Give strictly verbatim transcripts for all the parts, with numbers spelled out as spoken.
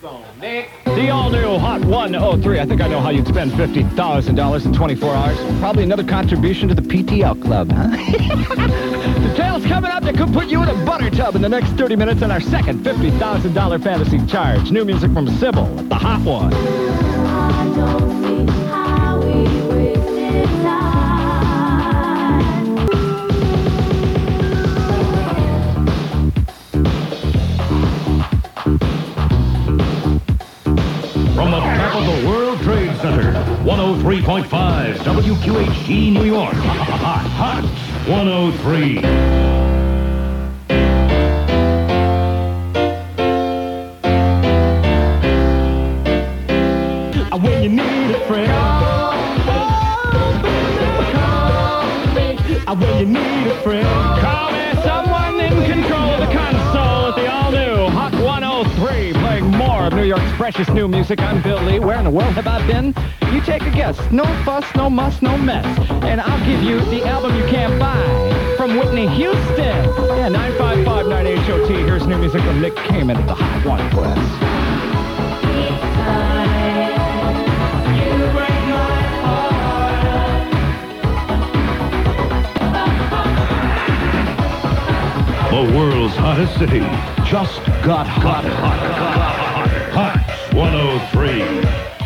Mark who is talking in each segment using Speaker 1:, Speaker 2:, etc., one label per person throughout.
Speaker 1: phone. Nick?
Speaker 2: The all-new Hot one oh three. I think I know how you'd spend fifty thousand dollars in twenty-four hours. Probably another contribution to the P T L club, huh? Details coming up that could put you in a butter tub in the next thirty minutes on our second fifty thousand dollars fantasy charge. New music from Sybil at the Hot One.
Speaker 3: I don't see how we wasted time.
Speaker 4: From the capital World Trade Center, one oh three point five W Q H T New York. Hot, hot, one oh three.
Speaker 2: When you need a friend, when you need a friend, call me. Someone in control of the console at the all-new Hot one oh three, playing more of New York's freshest new music. I'm Bill Lee. Where in the world have I been? You take a guess. No fuss, no muss, no mess. And I'll give you the album you can't buy from Whitney Houston. Yeah, nine five five nine H O T. Here's new music from Nick Kamen at the Hot One Press.
Speaker 4: The world's hottest city just got hotter. Hot, hot, hot, hot one oh three.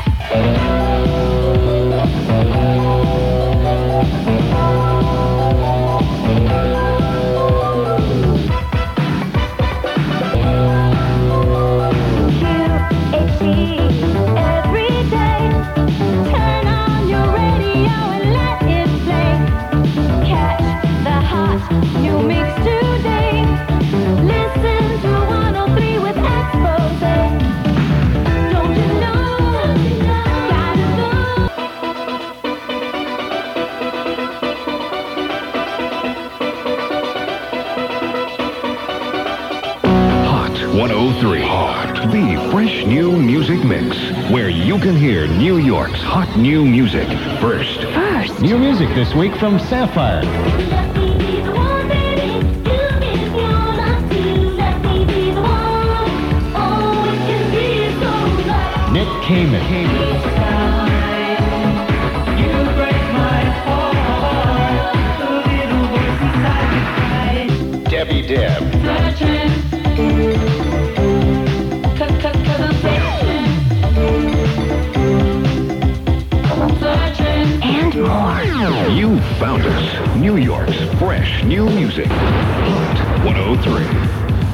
Speaker 5: one oh three. Hot. The fresh new music mix, where you can hear New York's hot new music first.
Speaker 3: First.
Speaker 2: New music this week from Sapphire. Nick Kamen.
Speaker 5: Debbie Deb.
Speaker 3: And more.
Speaker 5: You found us. New York's fresh new music. Hot one oh three.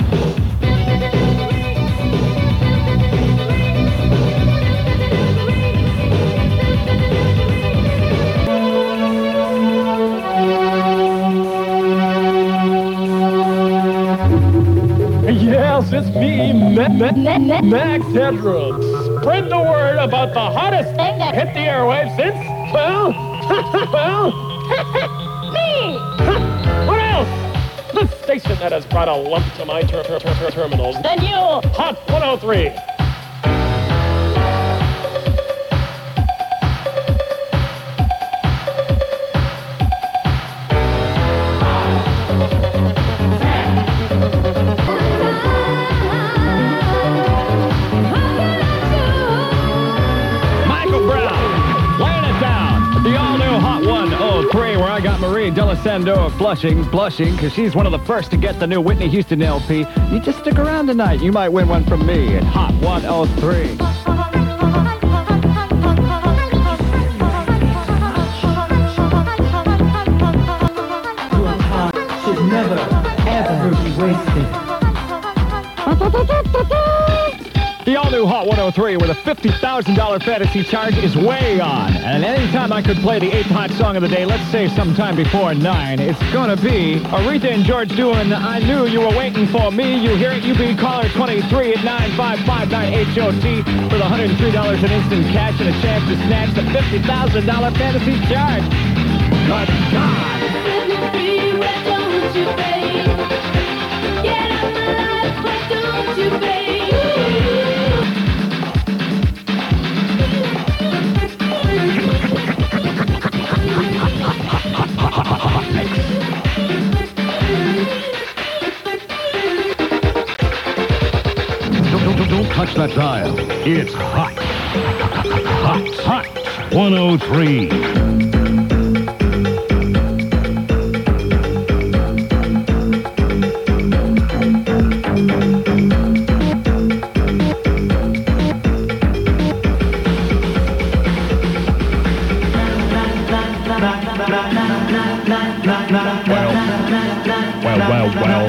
Speaker 2: Yes, it's me, Ma- Ma- Ma- Max Headroom. Spread the word about the hottest thing that hit the airwaves since, well, well, me. What else? The station that has brought a lump to my ter- ter- ter- ter- terminals. Then you, Hot one oh three. Where I got Marie Delisando of Flushing, blushing, because she's one of the first to get the new Whitney Houston L P. You just stick around tonight. You might win one from me at Hot one oh three.
Speaker 6: Your heart should never, ever be wasted.
Speaker 2: The all-new Hot one oh three with a fifty thousand dollars fantasy charge is way on. And anytime I could play the eighth hot song of the day, let's say sometime before nine, it's going to be Aretha and George doing I Knew You Were Waiting For Me. You hear it, you be caller twenty-three at nine five five nine H O T for the one hundred three dollars in instant cash and a chance to snatch the fifty thousand dollars fantasy charge. Good God!
Speaker 3: Get out my life, why don't you, babe?
Speaker 5: Don't, don't, don't
Speaker 4: touch that dial. It's hot. Hot, hot. one oh three.
Speaker 2: Well, well, well.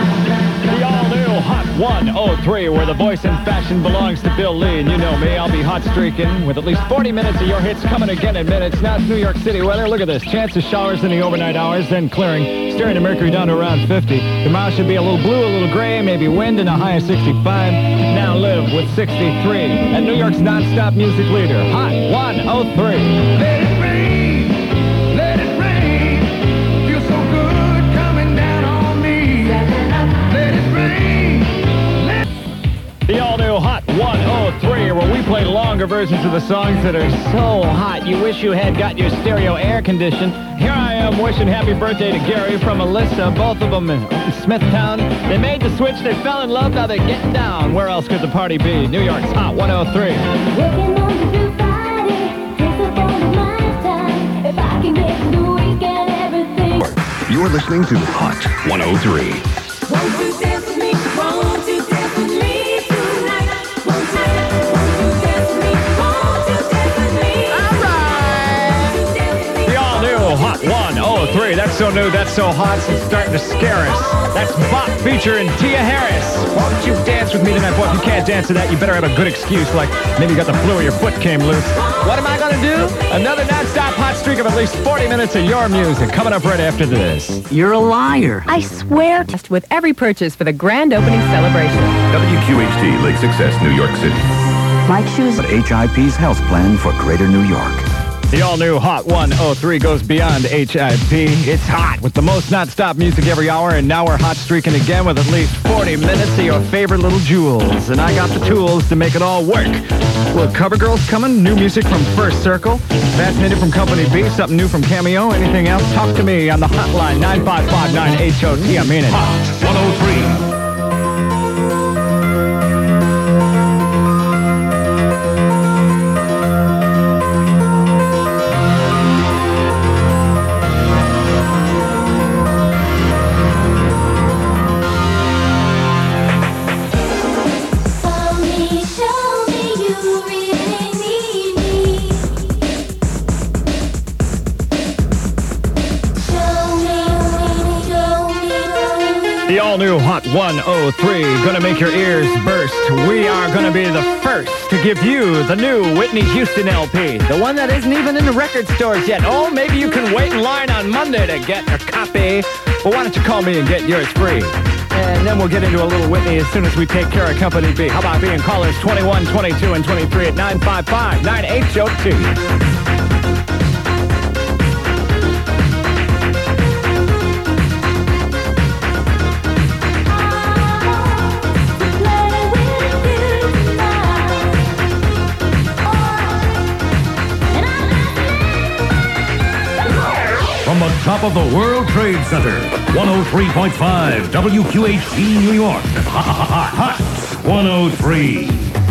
Speaker 2: The all-new Hot one oh three, where the voice and fashion belongs to Bill Lee. And you know me, I'll be hot streaking with at least forty minutes of your hits coming again in minutes. Now it's New York City weather. Look at this. Chance of showers in the overnight hours, then clearing. Steering the mercury down to around fifty. Tomorrow should be a little blue, a little gray, maybe wind, and a high of sixty-five. Now live with sixty-three. And New York's non-stop music leader, Hot one oh three.
Speaker 1: Let it rain, let it rain. Feels so good coming down on me. Let it rain. Let
Speaker 2: The all-new Hot one oh three, where we play longer versions of the songs that are so hot you wish you had got your stereo air conditioned. Here I am wishing happy birthday to Gary from Melissa, both of them in Smithtown. They made the switch, they fell in love, now they're getting down. Where else could the party be? New York's Hot one oh three.
Speaker 3: Working on the good Friday, takes up all of my time. If I can get through the weekend, everything.
Speaker 5: You're listening to Hot one oh three.
Speaker 3: Won't you dance with me? Won't you dance with me tonight? Won't you, won't you dance with me? Won't you dance with me? All right. Won't you dance with me?
Speaker 2: The all-new Hot one oh three. That's so new, that's so hot, it's starting to scare us. That's Bop featuring Tia Harris. Won't you dance with me tonight? Boy, if you can't dance to that, you better have a good excuse, like maybe you got the flu or your foot came loose. What am I going to do? Another non-stop hot streak of at least forty minutes of your music coming up right after this.
Speaker 7: You're a liar.
Speaker 8: I swear. With every purchase for the grand opening celebration.
Speaker 5: W Q H T Lake Success, New York City.
Speaker 7: Mike Shoes.
Speaker 9: H I P's health plan for Greater New York.
Speaker 2: The all-new Hot one oh three goes beyond H I P. It's hot with the most non-stop music every hour, and now we're hot streaking again with at least forty minutes of your favorite little jewels. And I got the tools to make it all work. Well, CoverGirl's coming, new music from First Circle, Fascinated from Company B, something new from Cameo, anything else? Talk to me on the hotline, nine five five nine H O T. I mean it.
Speaker 4: Hot one oh three.
Speaker 3: Show me, show me you really need me. Show me, show me,
Speaker 2: The all-new Hot one oh three, gonna make your ears burst. We are gonna be the first to give you the new Whitney Houston L P. The one that isn't even in the record stores yet. Oh, maybe you can wait in line on Monday to get a copy. But why don't you call me and get yours free? And then we'll get into a little Whitney as soon as we take care of Company B. How about being callers twenty-one, twenty-two, and twenty-three at nine five five nine H O T.
Speaker 4: From the top of the World Trade Center, one oh three point five W Q H T New York. Hot, hot, hot, one oh three.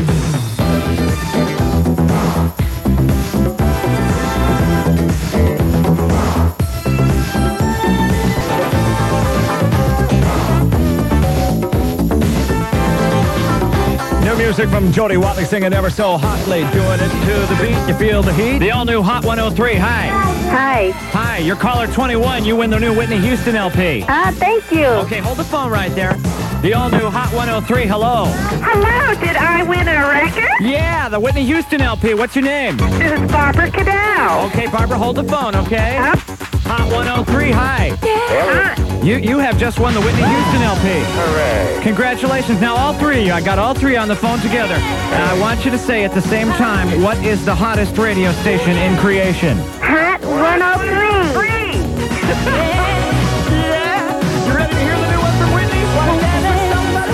Speaker 2: New music from Jody Watley singing ever so hotly, doing it to the beat. You feel the heat? The all-new Hot one oh three. Hi.
Speaker 10: Hi.
Speaker 2: Hi, you're caller twenty-one. You win the new Whitney Houston L P.
Speaker 10: Ah, thank you.
Speaker 2: Okay, hold the phone right there. The all-new Hot one oh three. Hello.
Speaker 10: Hello, did I win a record?
Speaker 2: Yeah, the Whitney Houston L P. What's your name?
Speaker 10: This is Barbara Cadell.
Speaker 2: Okay, Barbara, hold the phone, okay?
Speaker 10: Huh?
Speaker 2: Hot one oh three. Hi.
Speaker 10: Hi.
Speaker 2: You you have just won the Whitney Houston L P. Hooray. Congratulations. Now all three of you, I got all three on the phone together. And I want you to say at the same time, what is the hottest radio station in creation?
Speaker 10: Hot one oh three.
Speaker 2: Yeah. You ready to hear the new one from Whitney? Wanna dance with somebody?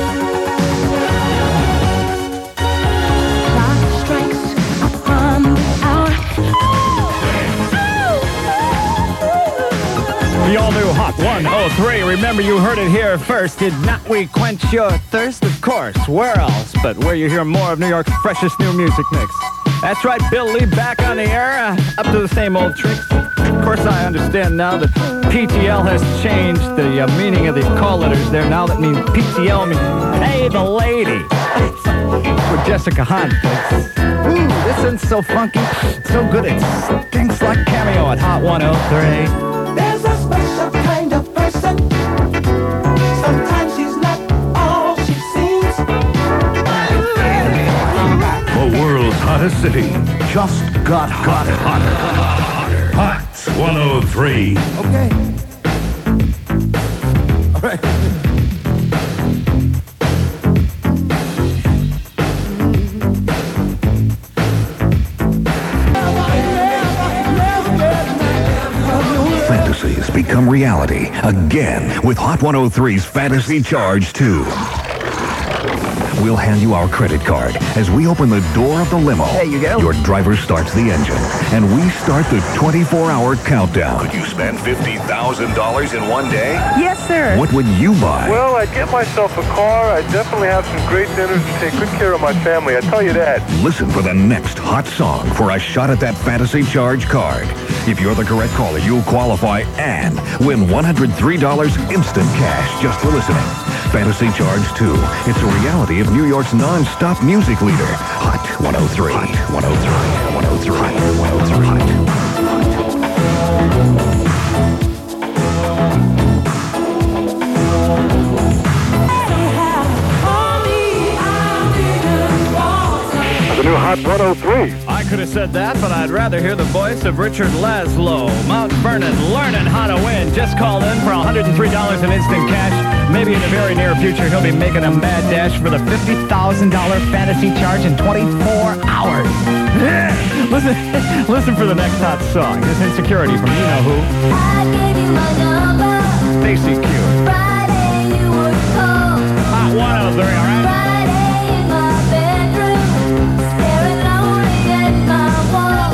Speaker 3: Clock strikes upon the hour.
Speaker 2: The all-new Hot one oh oh three. Remember, you heard it here first. Did not we quench your thirst? Of course. Where else but where you hear more of New York's freshest new music mix? That's right, Bill Lee back on the air, uh, up to the same old tricks. Of course, I understand now that P T L has changed the uh, meaning of the call letters there. Now that means P T L means hey, the lady. With Jessica Hahn, folks. Ooh, this isn't so funky, so good it stinks like Cameo at Hot one oh three.
Speaker 6: There's a special kind of person. Sometimes she's not all she seems.
Speaker 4: The world's hottest city just got hotter. Hotter. Hotter. Hot one oh three.
Speaker 6: Okay. All right.
Speaker 5: Fantasies become reality again with Hot one oh three's Fantasy Charge two. We'll hand you our credit card as we open the door of the limo.
Speaker 9: There you go.
Speaker 5: Your driver starts the engine, and we start the twenty-four hour countdown. Could you spend fifty thousand dollars in one day?
Speaker 8: Yes, sir.
Speaker 5: What would you buy?
Speaker 11: Well, I'd get myself a car. I'd definitely have some great dinners and take good care of my family. I tell you that.
Speaker 5: Listen for the next hot song for a shot at that Fantasy Charge card. If you're the correct caller, you'll qualify and win one hundred three dollars instant cash just for listening. Fantasy Charge two. It's a reality of New York's non-stop music leader. Hot one oh three. Hot one oh three. one oh three. Hot one oh three.
Speaker 11: The new Hot one oh three.
Speaker 2: I could have said that, but I'd rather hear the voice of Richard Laszlo. Mount Vernon, learning how to win. Just call in for one hundred three dollars in instant cash. Maybe in the very near future, he'll be making a mad dash for the fifty thousand dollars fantasy charge in twenty-four hours. listen, listen for the next hot song. This Insecurity from you know who.
Speaker 3: I gave you my number.
Speaker 2: Stacy Q.
Speaker 3: Friday you would call.
Speaker 2: Hot one oh three, all right?
Speaker 3: Friday in my bedroom, staring lonely at my wall.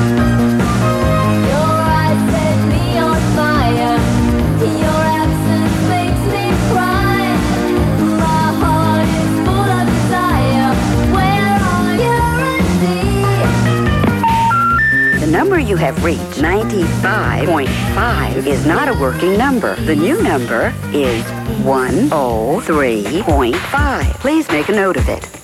Speaker 3: Your eyes set me on fire. Your absence makes me cry. My heart is full of desire. Where are you,
Speaker 7: The number you have reached, ninety-five point five, is not a working number. The new number is one oh three point five. Please make a note of it.